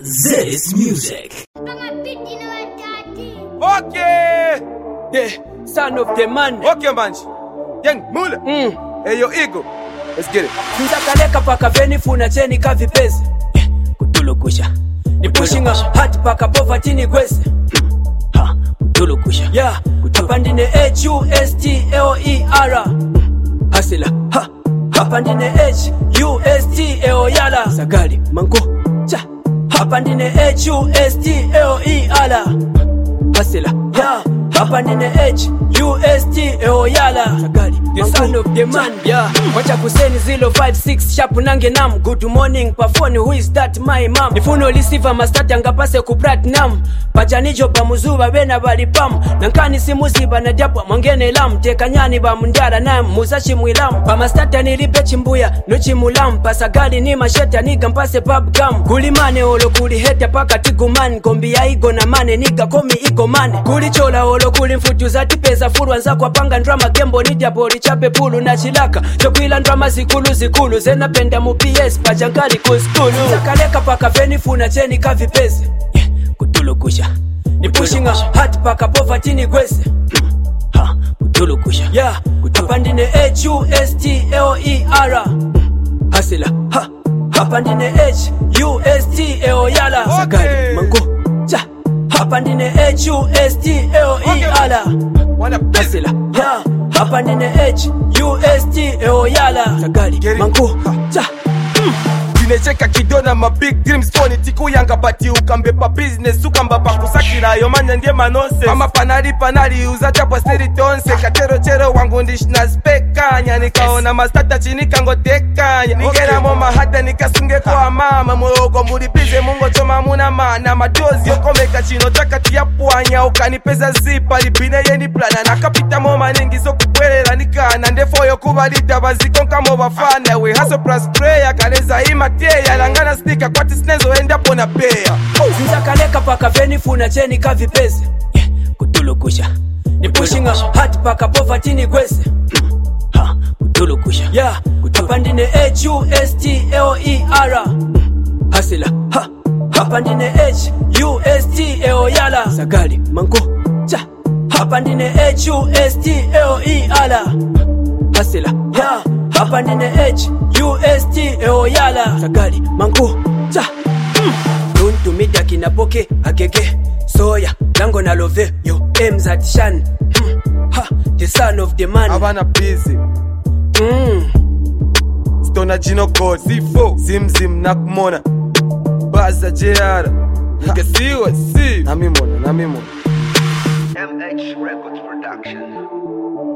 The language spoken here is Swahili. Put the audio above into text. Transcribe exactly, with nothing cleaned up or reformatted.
This music. Okay. The son of the man. Okay, man. Young Mula. Mm. Hey, yo, ego. Let's get it. Nzakaleka paka veni funa cheni kavi pese. Kutulu kusha. Ni pushing up hard paka poverty ni gwese. Ha, kutulu kusha. Yeah, hapa ndine H U S T L E R. Hasila. Ha, hapa ndine H U S T L yala. Sagali, mango. Cha. Hapa ndine H U S T L E R. Hasila. Yeah. Hapa ndine H U S T L yala. Sagali, the son of the man. Yeah. Wacha kuseni zero five six sharp nange nam. Good morning pafoni, who is that my mom? Nifuno lisiva mastati angapase ku platinum. Pachanijo pamuzuba bena bali pam. Nankani simuziba na diapwa mwangene lam. Tekanyani ba mundara na musashi mwilam. Pa mastata nilipe chimbuya no chimulam. Pasagali ni masheta niga mpase pub gum. Kulimane olo kuli heta paka tiguman. Kombi ya igo na mane niga komi iko mane. Kuli chola olo kuli mfutu zati pesa furu anza kwa panga ndrama gembo ni diapoli chape pulu na chilaka. Chokwila ndrama zikulu zikulu. Zena penda mu P S pachankali kuskulu. Zakaleka paka veni funa cheni kavi pese. Yeah, kutulu kusha. Ni pushing up hard paka poverty ni gwese. Ha, kutulu kusha. Yeah, hapa ndine H U S T L E R. Hasila. Ha, hapa ndine H U S T L yala. Sagali, mango. Cha. Hapa ndine H U S T L E R. Wanna Hasila. Yeah, hapa ndine H U S T L yala. Sagali, mango. Cha. Dinecheka kidona ma big dreams phone tiku yanga bati ukambepa business ukamba pakusakira yo manya ndiye manose mama panali panali uza chapo steri tonse katero chero wangu ndishna spekanya nikaona mastata chini kangotekanya ningera mama hata nikasunge kwa mama muogo mulipize mungo choma muna mana madozi yokomeka chino takati ya puanya ukanipeza zipa libine yeni plana nakapita mama nengizo kubwerera nikana ndefoyo kubalita bazikonka mo bafana we haso plus prayer kaleza ima teya langana stika kwati sinezo enda pona pea Nzakaleka paka veni funa cheni kavi pese. Yeah, kutulu kusha. Ni pushing up hard paka poverty ni gwese. Ha, kutulu kusha. Yeah, hapa ndine H U S T L E R. Hasila. Ha, hapa ndine H U S T L yala. Sagali, mango. Cha. Hapa ndine H U S T L E R. Hasila. Yeah, hapa ndine H U S T L yala. Sagali, mango. Cha. Don't to me daki na poke agege soya lango na love yo aims at shan. Mm. Ha, the son of the man. Havana busy Mm. Stona Gino God Zifo Zim Zim nakumona Baza J R Nikasiwa si Namimona namimona M H Records Production.